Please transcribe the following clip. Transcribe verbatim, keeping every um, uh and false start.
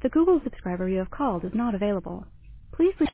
The Google subscriber you have called is not available. Please leave